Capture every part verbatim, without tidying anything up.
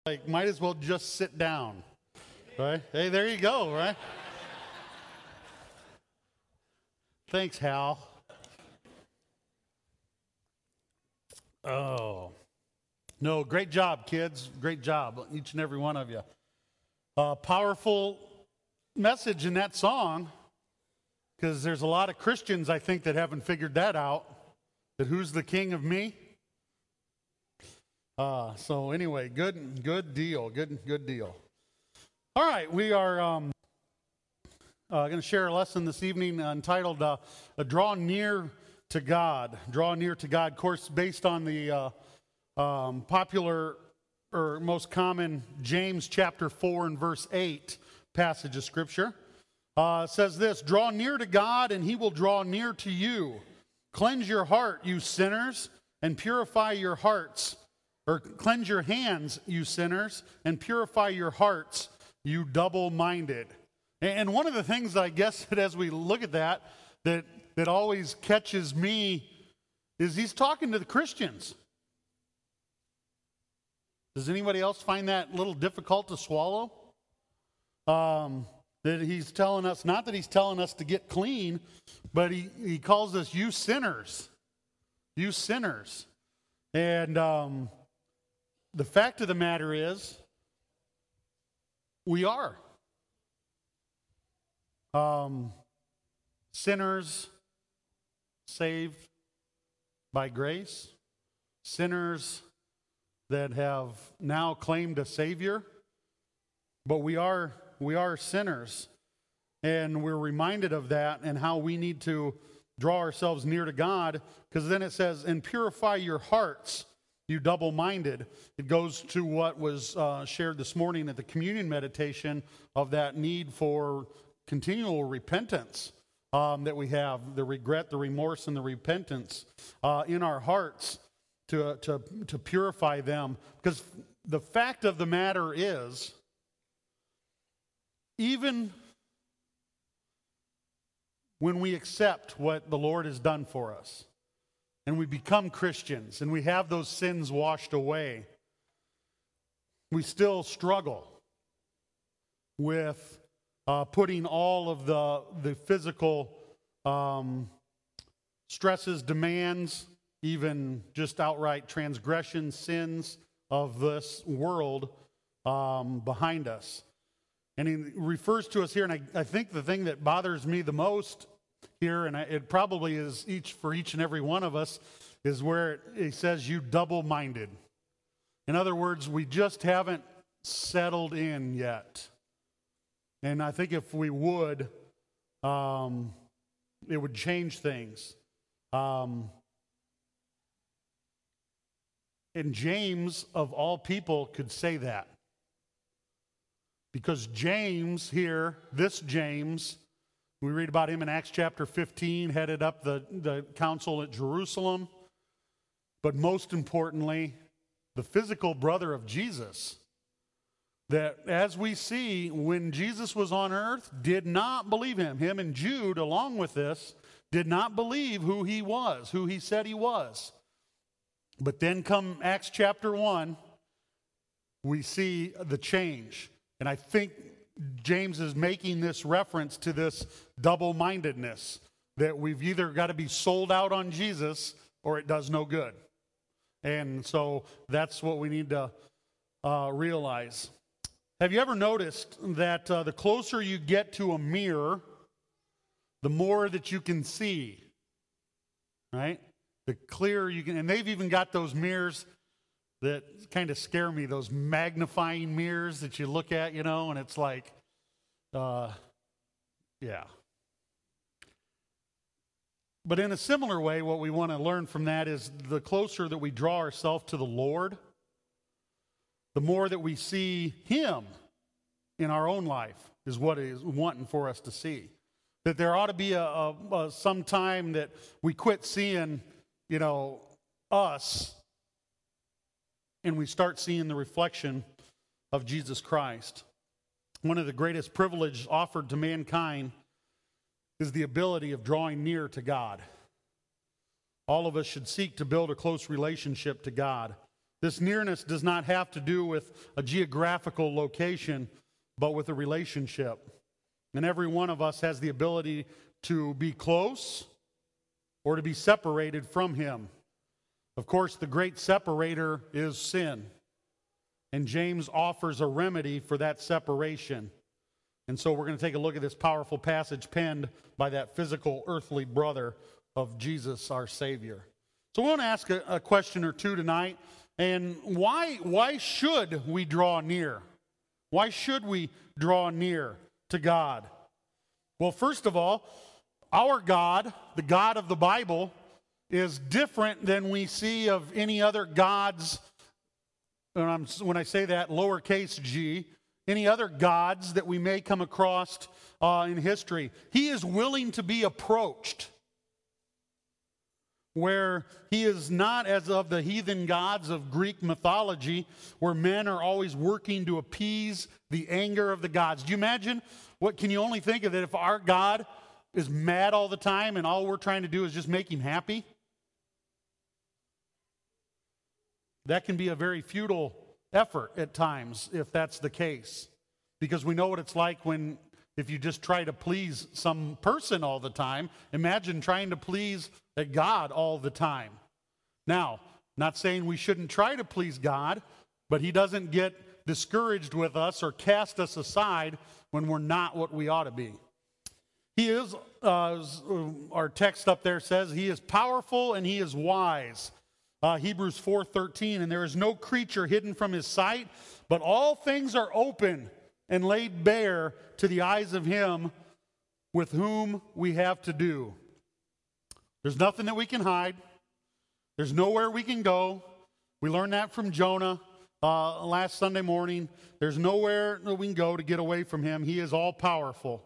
Like, might as well just sit down, right? Hey, there you go, right? Thanks, Hal. Oh, no, great job, kids. Great job, each and every one of you. Uh, powerful message in that song, because there's a lot of Christians, I think, that haven't figured that out, that who's the king of me? Uh, so anyway, good, good deal, good, good deal. All right, we are um, uh, going to share a lesson this evening entitled uh, "Draw Near to God." Draw near to God, of course, based on the uh, um, popular or most common James chapter four and verse eight passage of Scripture. Uh, says this: "Draw near to God, and He will draw near to you. Cleanse your heart, you sinners, and purify your hearts." Or cleanse your hands, you sinners, and purify your hearts, you double-minded. And one of the things, I guess, that as we look at that, that, that always catches me is he's talking to the Christians. Does anybody else find that a little difficult to swallow? Um, that he's telling us, not that he's telling us to get clean, but he, he calls us you sinners. You sinners. And um, the fact of the matter is, we are. Um, sinners saved by grace. Sinners that have now claimed a Savior. But we are, we are sinners. And we're reminded of that and how we need to draw ourselves near to God. Because then it says, and purify your hearts, you double-minded. It goes to what was uh, shared this morning at the communion meditation of that need for continual repentance um, that we have, the regret, the remorse, and the repentance uh, in our hearts to, to, to purify them. Because the fact of the matter is, even when we accept what the Lord has done for us, and we become Christians, and we have those sins washed away, we still struggle with uh, putting all of the, the physical um, stresses, demands, even just outright transgression, sins of this world um, behind us. And he refers to us here, and I, I think the thing that bothers me the most here, and it probably is each for each and every one of us, is where it, it says you double-minded. In other words, we just haven't settled in yet. And I think if we would, um, it would change things. Um, and James, of all people, could say that. Because James here, this James, we read about him in Acts chapter fifteen, headed up the, the council at Jerusalem. But most importantly, the physical brother of Jesus. That as we see, when Jesus was on earth, did not believe him. Him and Jude, along with this, did not believe who he was, who he said he was. But then come Acts chapter one, we see the change. And I think James is making this reference to this double-mindedness, that we've either got to be sold out on Jesus or it does no good. And so that's what we need to uh, realize. Have you ever noticed that uh, the closer you get to a mirror, the more that you can see, right? The clearer you can, and they've even got those mirrors that kind of scare me, those magnifying mirrors that you look at, you know, and it's like, uh, yeah. But in a similar way, what we want to learn from that is the closer that we draw ourselves to the Lord, the more that we see Him in our own life is what He is wanting for us to see. That there ought to be a, a, a some time that we quit seeing, you know, us, and we start seeing the reflection of Jesus Christ. One of the greatest privileges offered to mankind is the ability of drawing near to God. All of us should seek to build a close relationship to God. This nearness does not have to do with a geographical location, but with a relationship. And every one of us has the ability to be close or to be separated from him. Of course, the great separator is sin. And James offers a remedy for that separation. And so we're going to take a look at this powerful passage penned by that physical earthly brother of Jesus, our Savior. So we want to ask a, a question or two tonight. And why, why should we draw near? Why should we draw near to God? Well, first of all, our God, the God of the Bible, is different than we see of any other gods. And I'm, when I say that, lowercase g, any other gods that we may come across uh, in history. He is willing to be approached, where he is not as of the heathen gods of Greek mythology, where men are always working to appease the anger of the gods. Do you imagine? What can you only think of that if our God is mad all the time and all we're trying to do is just make him happy? That can be a very futile effort at times if that's the case, because we know what it's like when if you just try to please some person all the time. Imagine trying to please a God all the time. Now, not saying we shouldn't try to please God, but he doesn't get discouraged with us or cast us aside when we're not what we ought to be. He is, uh, our text up there says, he is powerful and he is wise. Uh, Hebrews four thirteen, and there is no creature hidden from his sight, but all things are open and laid bare to the eyes of him with whom we have to do. There's nothing that we can hide. There's nowhere we can go. We learned that from Jonah uh, last Sunday morning. There's nowhere that we can go to get away from him. He is all powerful.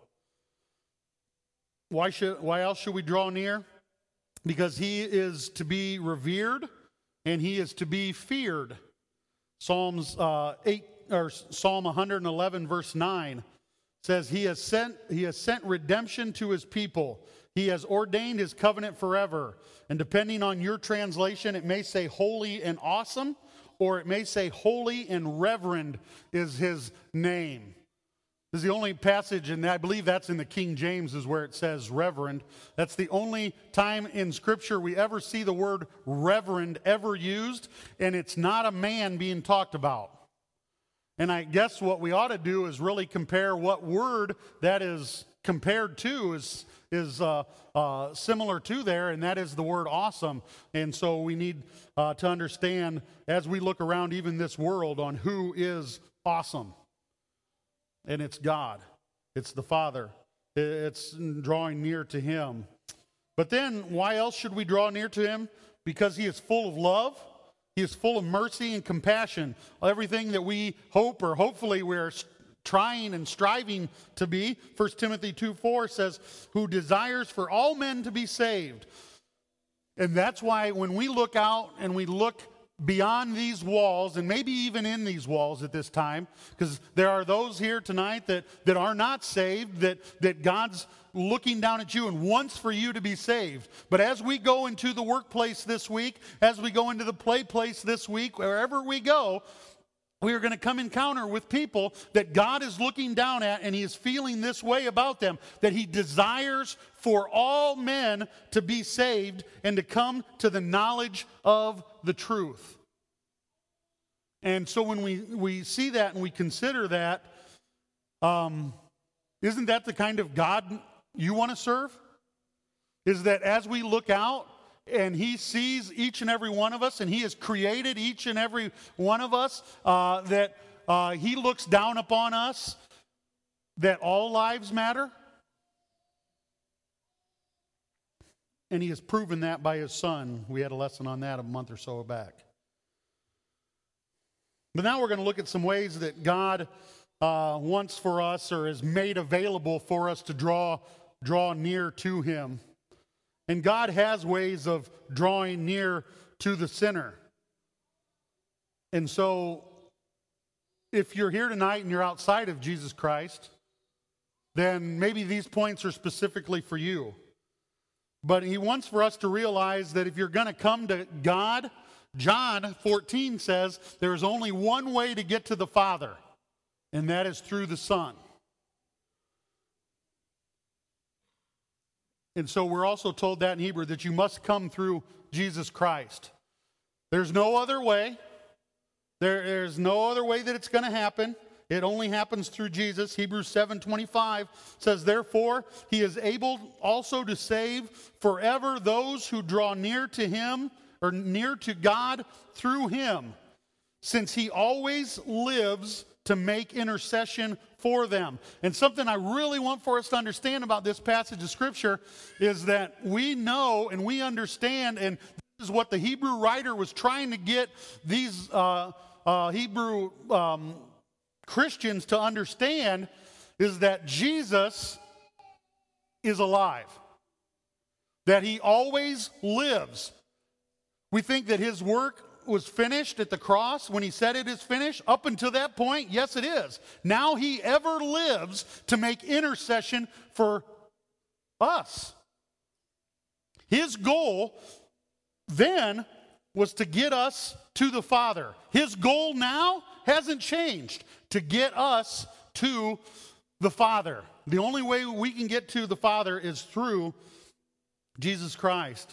Why should, why else should we draw near? Because he is to be revered and he is to be feared. Psalms uh, eight or Psalm one eleven verse nine says, he has sent he has sent redemption to his people. He has ordained his covenant forever. And depending on your translation, it may say holy and awesome, or it may say holy and reverend is his name. This is the only passage, and I believe that's in the King James is where it says reverend. That's the only time in Scripture we ever see the word reverend ever used, and it's not a man being talked about. And I guess what we ought to do is really compare what word that is compared to is, is uh, uh, similar to there, and that is the word awesome. And so we need uh, to understand as we look around even this world on who is awesome. And it's God. It's the Father. It's drawing near to him. But then, why else should we draw near to him? Because he is full of love. He is full of mercy and compassion. Everything that we hope, or hopefully we're trying and striving to be. First Timothy two four says, who desires for all men to be saved. And that's why when we look out and we look beyond these walls, and maybe even in these walls at this time, because there are those here tonight that, that are not saved, that, that God's looking down at you and wants for you to be saved. But as we go into the workplace this week, as we go into the play place this week, wherever we go, we are going to come encounter with people that God is looking down at, and he is feeling this way about them, that he desires for all men to be saved and to come to the knowledge of the truth. And so when we, we see that and we consider that, um, isn't that the kind of God you want to serve? Is that as we look out and he sees each and every one of us, and he has created each and every one of us, uh, that uh, he looks down upon us, that all lives matter? And he has proven that by his son. We had a lesson on that a month or so back. But now we're going to look at some ways that God uh, wants for us, or has made available for us to draw, draw near to him. And God has ways of drawing near to the sinner. And so, if you're here tonight and you're outside of Jesus Christ, then maybe these points are specifically for you. But he wants for us to realize that if you're going to come to God, John fourteen says there is only one way to get to the Father, and that is through the Son. And so we're also told that in Hebrew, that you must come through Jesus Christ. There's no other way. There, there's no other way that it's going to happen. It only happens through Jesus. Hebrews seven twenty-five says, therefore, he is able also to save forever those who draw near to him, or near to God through him, since he always lives to make intercession for them. And something I really want for us to understand about this passage of Scripture is that we know and we understand, and this is what the Hebrew writer was trying to get these uh, uh, Hebrew um, Christians to understand, is that Jesus is alive, that he always lives. We think that his work was finished at the cross when he said it is finished. Up until that point, yes, it is. Now he ever lives to make intercession for us. His goal then was to get us to the Father. His goal now hasn't changed, to get us to the Father. The only way we can get to the Father is through Jesus Christ.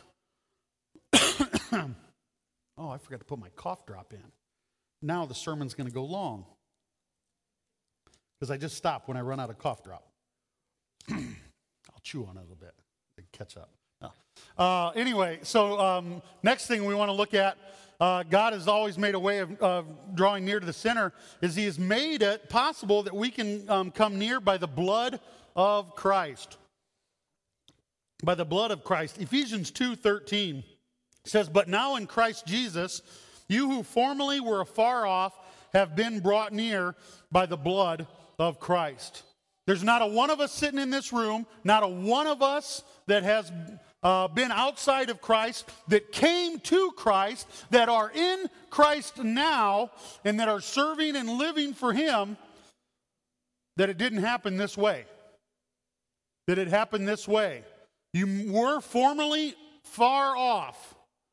Oh, I forgot to put my cough drop in. Now the sermon's going to go long, because I just stop when I run out of cough drop. I'll chew on it a little bit to catch up. No. Uh, anyway, so um, next thing we want to look at, uh, God has always made a way of, of drawing near to the sinner, is he has made it possible that we can um, come near by the blood of Christ. By the blood of Christ. Ephesians two thirteen. It says, but now in Christ Jesus, you who formerly were afar off have been brought near by the blood of Christ. There's not a one of us sitting in this room, not a one of us that has uh, been outside of Christ, that came to Christ, that are in Christ now, and that are serving and living for him, that it didn't happen this way. That it happened this way. You were formerly far off,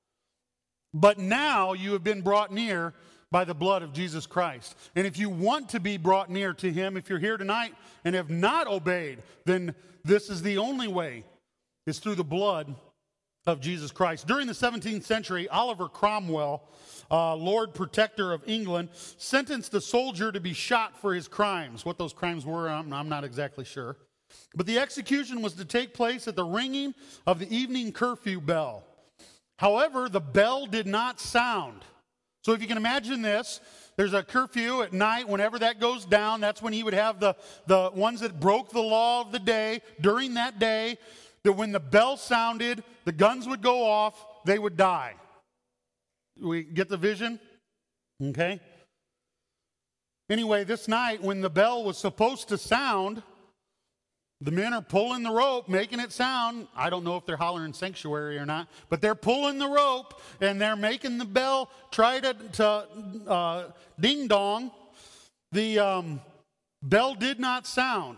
but now you have been brought near by the blood of Jesus Christ. And if you want to be brought near to him, if you're here tonight and have not obeyed, then this is the only way, is through the blood of Jesus Christ. During the seventeenth century, Oliver Cromwell, uh, Lord Protector of England, sentenced a soldier to be shot for his crimes. What those crimes were, I'm, I'm not exactly sure. But the execution was to take place at the ringing of the evening curfew bell. However, the bell did not sound. So if you can imagine this, there's a curfew at night. Whenever that goes down, that's when he would have the, the ones that broke the law of the day during that day, that when the bell sounded, the guns would go off, they would die. We get the vision? Okay. Anyway, this night when the bell was supposed to sound, the men are pulling the rope, making it sound. I don't know if they're hollering sanctuary or not, but they're pulling the rope and they're making the bell try to, to uh, ding dong. The um, bell did not sound.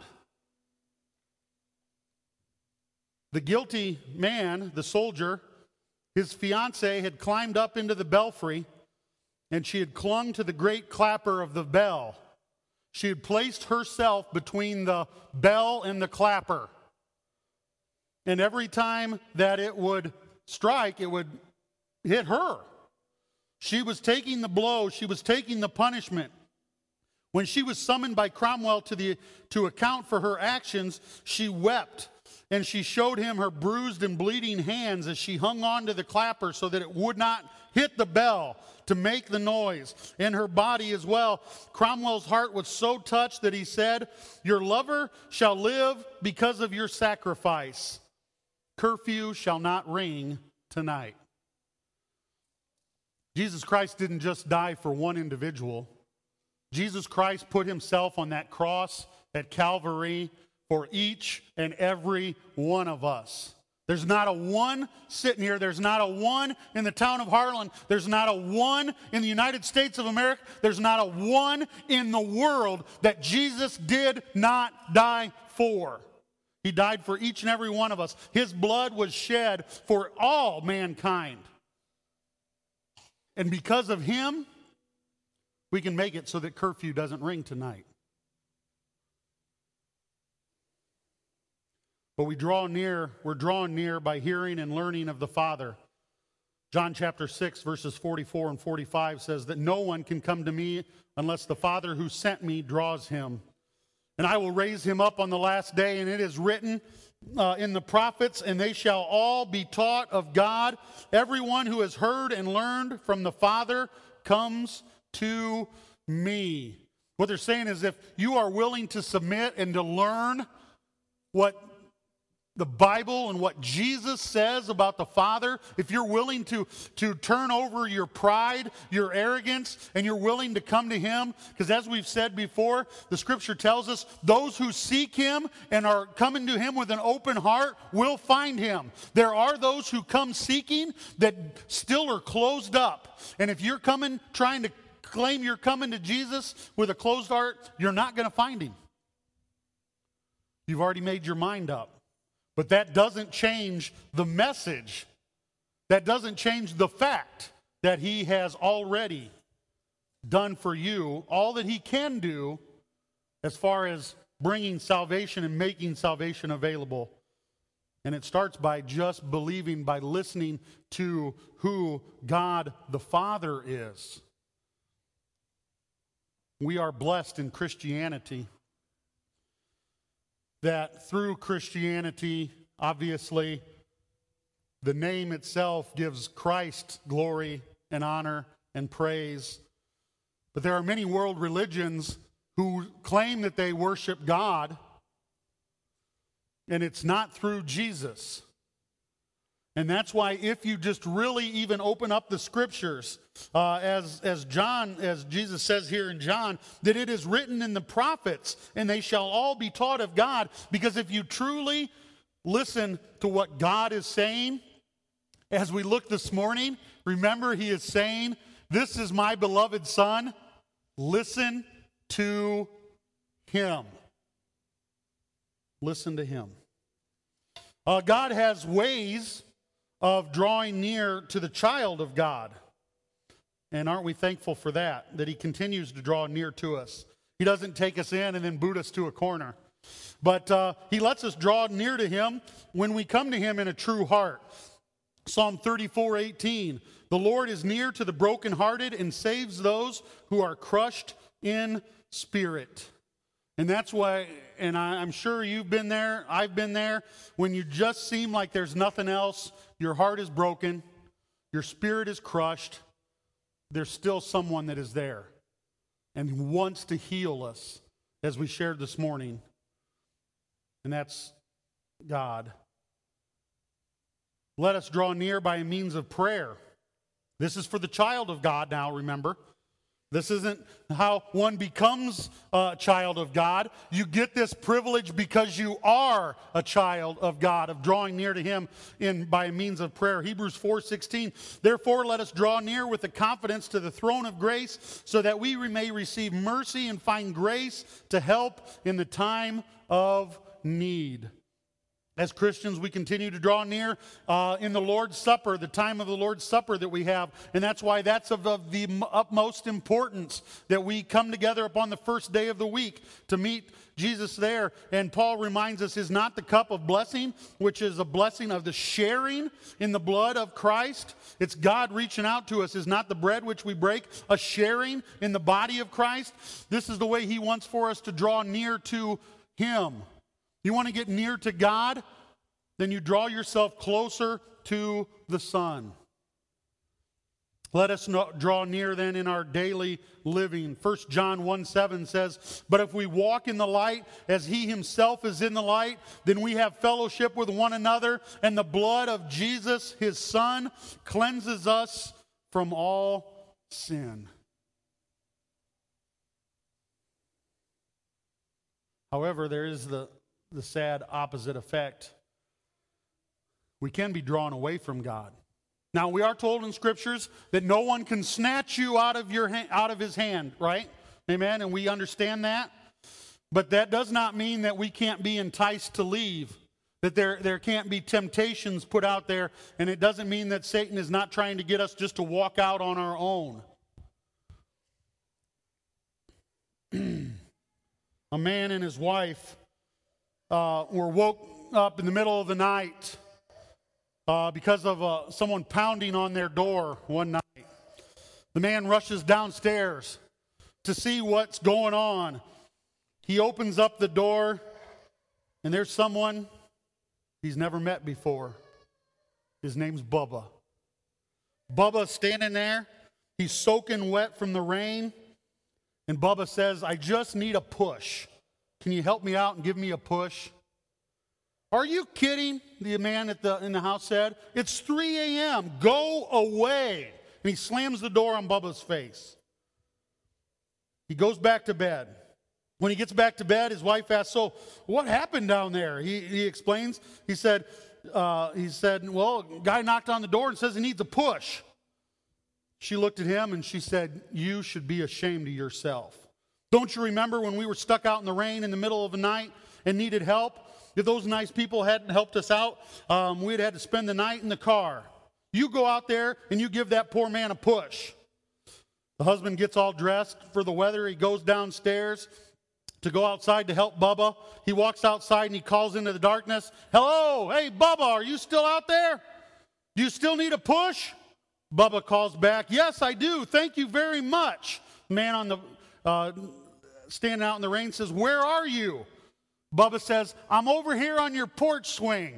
The guilty man, the soldier, his fiancée had climbed up into the belfry, and she had clung to the great clapper of the bell. She had placed herself between the bell and the clapper. And every time that it would strike, it would hit her. She was taking the blow. She was taking the punishment. When she was summoned by Cromwell to, the, to account for her actions, she wept. And she showed him her bruised and bleeding hands as she hung on to the clapper so that it would not hit the bell to make the noise, and her body as well. Cromwell's heart was so touched that he said, your lover shall live because of your sacrifice. Curfew shall not ring tonight. Jesus Christ didn't just die for one individual. Jesus Christ put himself on that cross at Calvary for each and every one of us. There's not a one sitting here. There's not a one in the town of Harlan. There's not a one in the United States of America. There's not a one in the world that Jesus did not die for. He died for each and every one of us. His blood was shed for all mankind. And because of him, we can make it so that curfew doesn't ring tonight. But we draw near, we're drawn near by hearing and learning of the Father. John chapter six, verses forty-four and forty-five says that no one can come to me unless the Father who sent me draws him. And I will raise him up on the last day, and it is written uh, in the prophets, and they shall all be taught of God. Everyone who has heard and learned from the Father comes to me. What they're saying is if you are willing to submit and to learn what the Bible and what Jesus says about the Father, if you're willing to, to turn over your pride, your arrogance, and you're willing to come to him, because as we've said before, the scripture tells us those who seek him and are coming to him with an open heart will find him. There are those who come seeking that still are closed up. And if you're coming, trying to claim you're coming to Jesus with a closed heart, you're not going to find him. You've already made your mind up. But that doesn't change the message. That doesn't change the fact that he has already done for you all that he can do as far as bringing salvation and making salvation available. And it starts by just believing, by listening to who God the Father is. We are blessed in Christianity. That through Christianity, obviously, the name itself gives Christ glory and honor and praise. But there are many world religions who claim that they worship God, and it's not through Jesus. And that's why if you just really even open up the scriptures, uh, as, as John, as Jesus says here in John, that it is written in the prophets, and they shall all be taught of God. Because if you truly listen to what God is saying, as we look this morning, remember he is saying, this is my beloved Son, listen to him. Listen to him. Uh, God has ways of drawing near to the child of God. And aren't we thankful for that, that he continues to draw near to us. He doesn't take us in and then boot us to a corner. But uh, he lets us draw near to him when we come to him in a true heart. Psalm thirty-four eighteen, the Lord is near to the brokenhearted and saves those who are crushed in spirit. And that's why, and I, I'm sure you've been there, I've been there, when you just seem like there's nothing else, your heart is broken, your spirit is crushed, there's still someone that is there and wants to heal us, as we shared this morning. And that's God. Let us draw near by a means of prayer. This is for the child of God now, remember. This isn't how one becomes a child of God. You get this privilege because you are a child of God, of drawing near to him in by means of prayer. Hebrews four sixteen, therefore let us draw near with the confidence to the throne of grace so that we may receive mercy and find grace to help in the time of need. As Christians, we continue to draw near uh, in the Lord's Supper, the time of the Lord's Supper that we have. And that's why that's of, of the utmost importance that we come together upon the first day of the week to meet Jesus there. And Paul reminds us, is not the cup of blessing, which is a blessing of the sharing in the blood of Christ. It's God reaching out to us. Is not the bread which we break a sharing in the body of Christ? This is the way he wants for us to draw near to him. You want to get near to God? Then you draw yourself closer to the Son. Let us no, draw near then in our daily living. First John one seven says, but if we walk in the light as he himself is in the light, then we have fellowship with one another, and the blood of Jesus, his Son, cleanses us from all sin. However, there is the the sad opposite effect. We can be drawn away from God. Now, we are told in scriptures that no one can snatch you out of your ha- out of his hand, right? Amen. And we understand that. But that does not mean that we can't be enticed to leave. That there, there can't be temptations put out there, and it doesn't mean that Satan is not trying to get us just to walk out on our own. A man and his wife uh, were woke up in the middle of the night uh, because of uh, someone pounding on their door one night. The man rushes downstairs to see what's going on. He opens up the door, and there's someone he's never met before. His name's Bubba. Bubba's standing there. He's soaking wet from the rain. And Bubba says, I just need a push. Can you help me out and give me a push? Are you kidding? The man at the, in the house said. It's three a.m. Go away. And he slams the door on Bubba's face. He goes back to bed. When he gets back to bed, his wife asks, so what happened down there? He, he explains. He said, uh, he said, well, a guy knocked on the door and says he needs a push. She looked at him and she said, you should be ashamed of yourself. Don't you remember when we were stuck out in the rain in the middle of the night and needed help? If those nice people hadn't helped us out, um, we'd had to spend the night in the car. You go out there and you give that poor man a push. The husband gets all dressed for the weather. He goes downstairs to go outside to help Bubba. He walks outside and he calls into the darkness. Hello, hey Bubba, are you still out there? Do you still need a push? Bubba calls back, yes, I do. Thank you very much. The man on the uh, standing out in the rain says, where are you? Bubba says, I'm over here on your porch swing.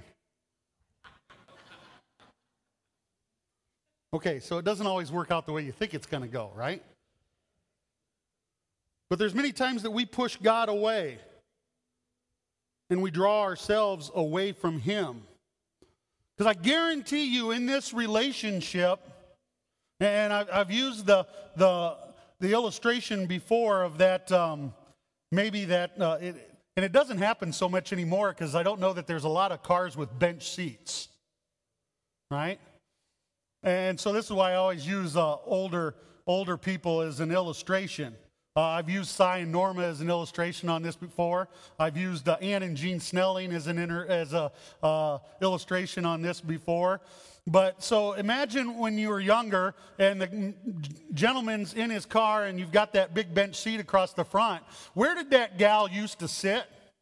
Okay, so it doesn't always work out the way you think it's going to go, right? But there's many times that we push God away and we draw ourselves away from Him. Because I guarantee you in this relationship, and I've, I've used the, the, the illustration before of that, um, maybe that, uh, it, and it doesn't happen so much anymore because I don't know that there's a lot of cars with bench seats, right? And so this is why I always use uh, older, older people as an illustration. Uh, I've used Cy and Norma as an illustration on this before. I've used uh, Ann and Gene Snelling as an inter, as a uh, illustration on this before. But so imagine when you were younger and the gentleman's in his car and you've got that big bench seat across the front. Where did that gal used to sit?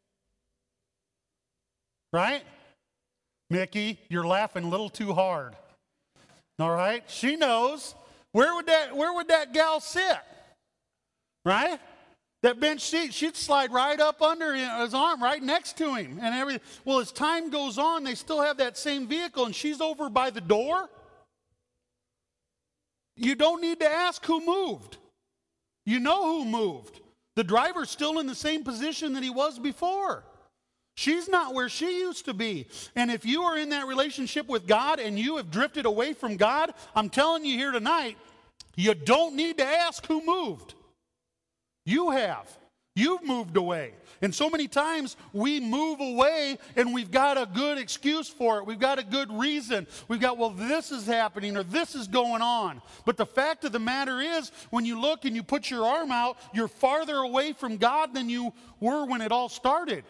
Right? Mickey, you're laughing a little too hard. All right? She knows. Where would that, where would that gal sit? Right? That bench seat, she'd slide right up under his arm, right next to him, and everything. Well, as time goes on, they still have that same vehicle, and she's over by the door. You don't need to ask who moved. You know who moved. The driver's still in the same position that he was before. She's not where she used to be. And if you are in that relationship with God and you have drifted away from God, I'm telling you here tonight, you don't need to ask who moved. You have. You've moved away. And so many times we move away and we've got a good excuse for it. We've got a good reason. We've got, well, this is happening or this is going on. But the fact of the matter is, when you look and you put your arm out, you're farther away from God than you were when it all started.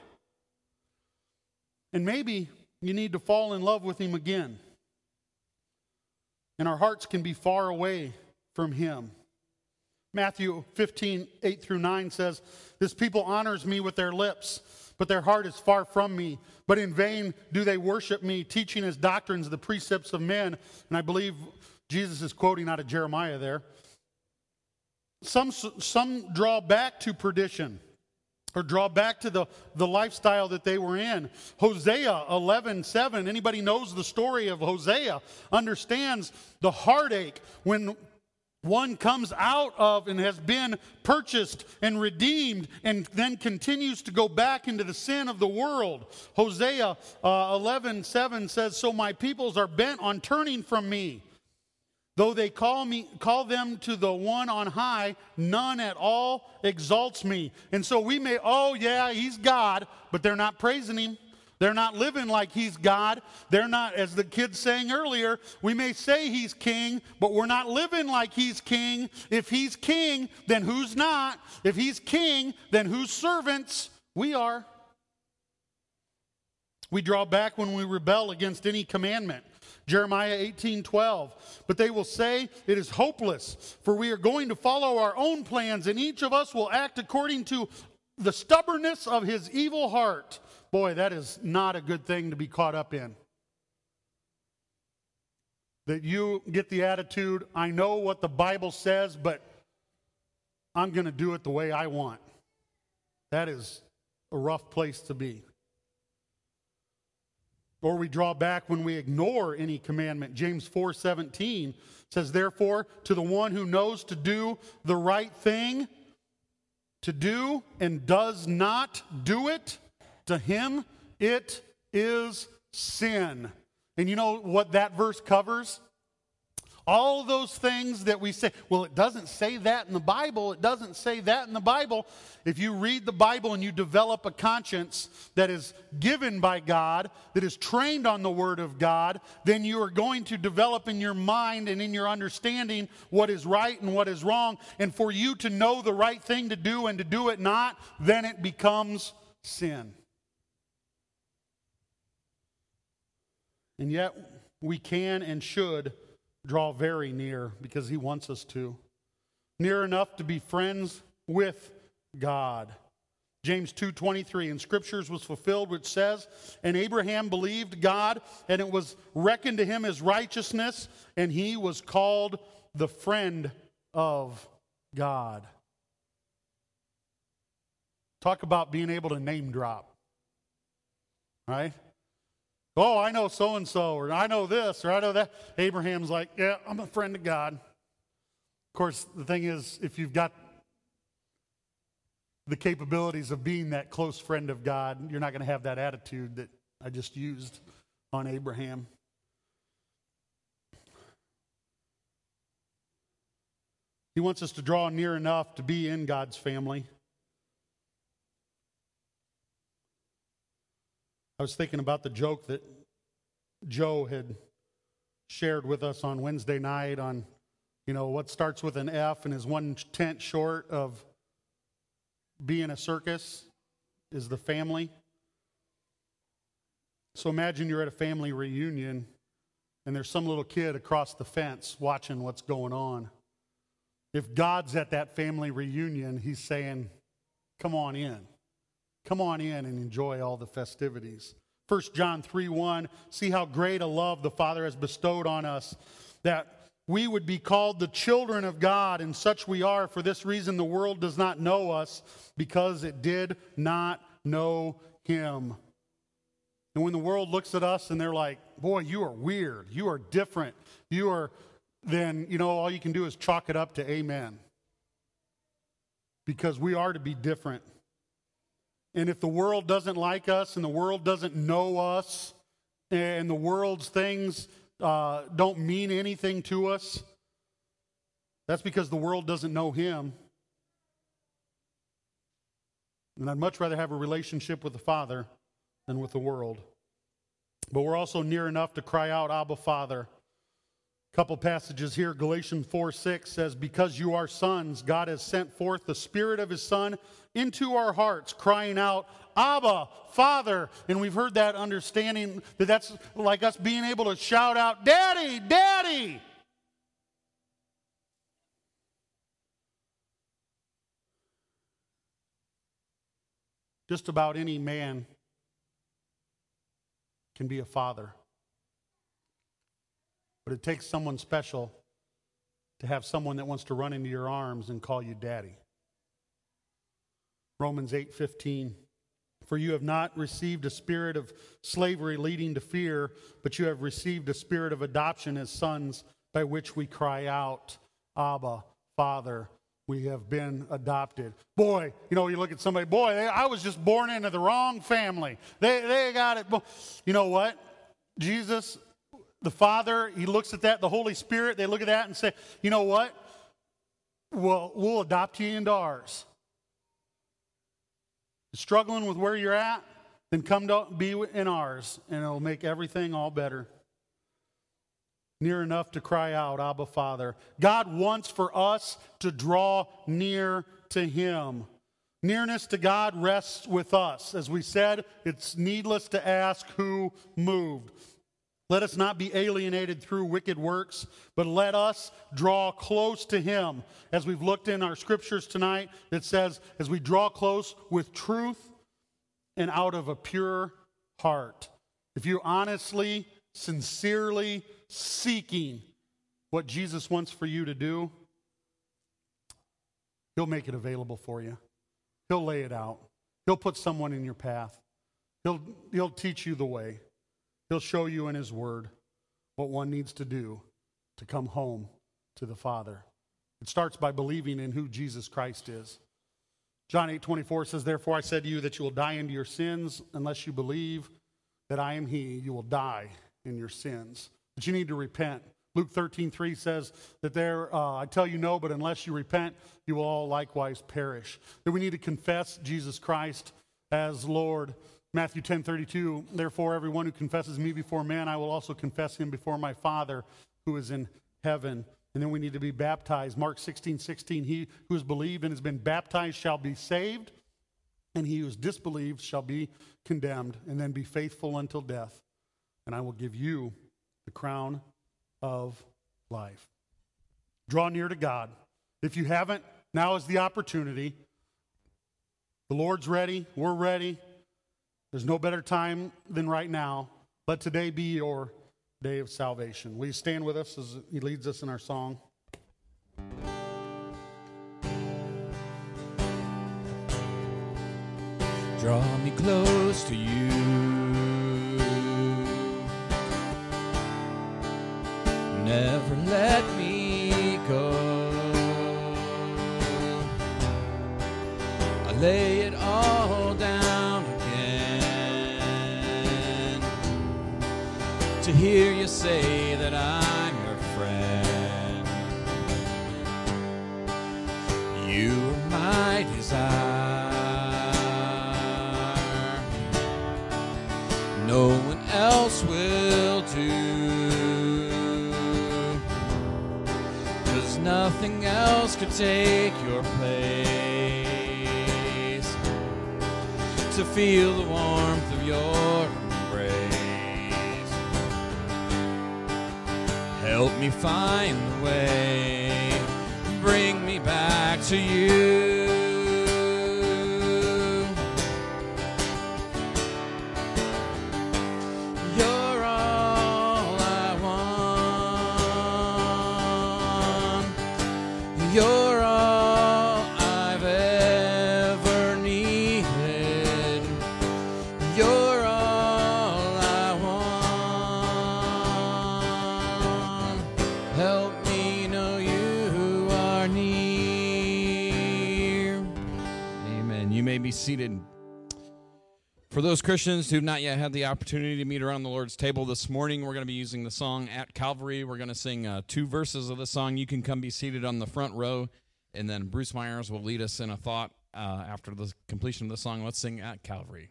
And maybe you need to fall in love with Him again. And our hearts can be far away from Him. Matthew fifteen, eight through nine says, this people honors me with their lips, but their heart is far from me. But in vain do they worship me, teaching as doctrines the precepts of men. And I believe Jesus is quoting out of Jeremiah there. Some, some draw back to perdition, or draw back to the, the lifestyle that they were in. Hosea eleven seven, anybody knows the story of Hosea, understands the heartache when one comes out of and has been purchased and redeemed and then continues to go back into the sin of the world. Hosea uh, eleven seven says, so my peoples are bent on turning from me. Though they call me, call them to the one on high, none at all exalts me. And so we may, oh yeah, He's God, but they're not praising Him. They're not living like He's God. They're not, as the kids sang earlier, we may say He's king, but we're not living like He's king. If He's king, then who's not? If He's king, then who's servants? We are. We draw back when we rebel against any commandment. Jeremiah eighteen twelve. But they will say, it is hopeless, for we are going to follow our own plans, and each of us will act according to the stubbornness of his evil heart. Boy, that is not a good thing to be caught up in. That you get the attitude, I know what the Bible says, but I'm going to do it the way I want. That is a rough place to be. Or we draw back when we ignore any commandment. James four seventeen says, therefore, to the one who knows to do the right thing, to do and does not do it, to him it is sin. And you know what that verse covers? All those things that we say, well, it doesn't say that in the Bible. It doesn't say that in the Bible. If you read the Bible and you develop a conscience that is given by God, that is trained on the Word of God, then you are going to develop in your mind and in your understanding what is right and what is wrong. And for you to know the right thing to do and to do it not, then it becomes sin. And yet we can and should draw very near because he wants us to. Near enough to be friends with God. James two twenty-three, in Scriptures was fulfilled which says, and Abraham believed God, and it was reckoned to him as righteousness, and he was called the friend of God. Talk about being able to name drop. Right? Oh, I know so-and-so, or I know this, or I know that. Abraham's like, yeah, I'm a friend of God. Of course, the thing is, if you've got the capabilities of being that close friend of God, you're not going to have that attitude that I just used on Abraham. He wants us to draw near enough to be in God's family. I was thinking about the joke that Joe had shared with us on Wednesday night on, you know, what starts with an F and is one tenth short of being a circus is the family. So imagine you're at a family reunion and there's some little kid across the fence watching what's going on. If God's at that family reunion, he's saying, come on in. Come on in and enjoy all the festivities. First John three one, see how great a love the Father has bestowed on us, that we would be called the children of God, and such we are. For this reason the world does not know us, because it did not know him. And when the world looks at us and they're like, boy, you are weird, you are different, you are, then, you know, all you can do is chalk it up to amen. Because we are to be different. And if the world doesn't like us and the world doesn't know us and the world's things uh, don't mean anything to us, that's because the world doesn't know him. And I'd much rather have a relationship with the Father than with the world. But we're also near enough to cry out, Abba, Father. A couple passages here. Galatians four six says, because you are sons, God has sent forth the Spirit of his Son into our hearts, crying out, Abba, Father. And we've heard that understanding that that's like us being able to shout out, Daddy, Daddy. Just about any man can be a father. But it takes someone special to have someone that wants to run into your arms and call you daddy. Romans eight fifteen, for you have not received a spirit of slavery leading to fear, but you have received a spirit of adoption as sons, by which we cry out, Abba, Father. We have been adopted. Boy, you know, you look at somebody, boy, they, I was just born into the wrong family. They, they got it. You know what? Jesus, the Father, he looks at that, the Holy Spirit, they look at that and say, you know what? Well, we'll adopt you into ours. Struggling with where you're at, then come to be in ours, and it'll make everything all better. Near enough to cry out, Abba, Father. God wants for us to draw near to him. Nearness to God rests with us. As we said, it's needless to ask who moved. Let us not be alienated through wicked works, but let us draw close to him. As we've looked in our scriptures tonight, it says, as we draw close with truth and out of a pure heart. If you're honestly, sincerely seeking what Jesus wants for you to do, he'll make it available for you. He'll lay it out. He'll put someone in your path. He'll, he'll teach you the way. He'll show you in his word what one needs to do to come home to the Father. It starts by believing in who Jesus Christ is. John eight twenty-four says, therefore I said to you that you will die into your sins unless you believe that I am he. You will die in your sins. But you need to repent. Luke thirteen three says that there, uh, I tell you no, but unless you repent, you will all likewise perish. That we need to confess Jesus Christ as Lord. Matthew ten thirty-two, therefore everyone who confesses me before man, I will also confess him before my Father who is in heaven. And then we need to be baptized. Mark sixteen sixteen, he who has believed and has been baptized shall be saved, and he who has disbelieved shall be condemned, and then be faithful until death. And I will give you the crown of life. Draw near to God. If you haven't, now is the opportunity. The Lord's ready. We're ready. There's no better time than right now. Let today be your day of salvation. Will you stand with us as he leads us in our song? Draw me close to you. Never let me go. I lay it all down again to hear you say that I'm your friend. You are my desire. No one else will do. Nothing else could take your place. To feel the warmth of your embrace. Help me find the way. Bring me back to you. You're all I've ever needed. You're all I want. Help me know you are near. Amen. You may be seated. For those Christians who have not yet had the opportunity to meet around the Lord's table this morning, we're going to be using the song At Calvary. We're going to sing uh, two verses of the song. You can come be seated on the front row, and then Bruce Myers will lead us in a thought uh, after the completion of the song. Let's sing At Calvary.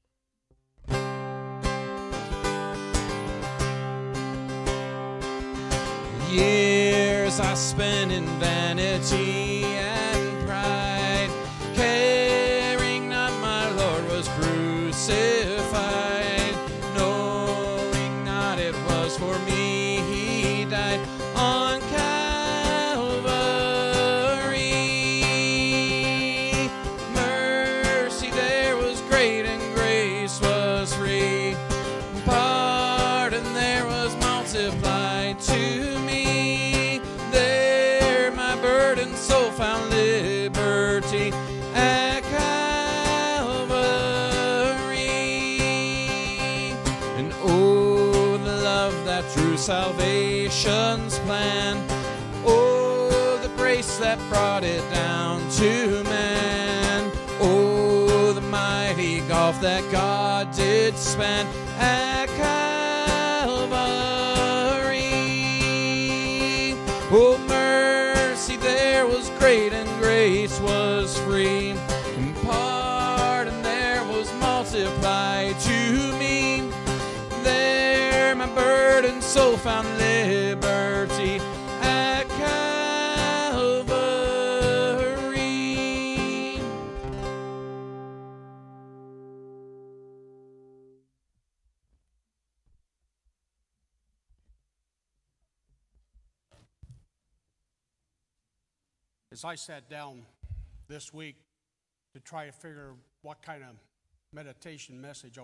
Years I spent in vanity and pride, caring not my Lord was crucified, knowing not it was for me he died on Calvary. Mercy there was great and grace was free. Pardon there was multiplied to me. There my burden so found liberty at through salvation's plan. Oh, the grace that brought it down to man. Oh, the mighty gulf that God did span at Calvary. Oh, mercy there was great and grace was free. And pardon there was multiplied to me. There my burden so found liberty at Calvary. as I sat down this week to try to figure what kind of meditation message I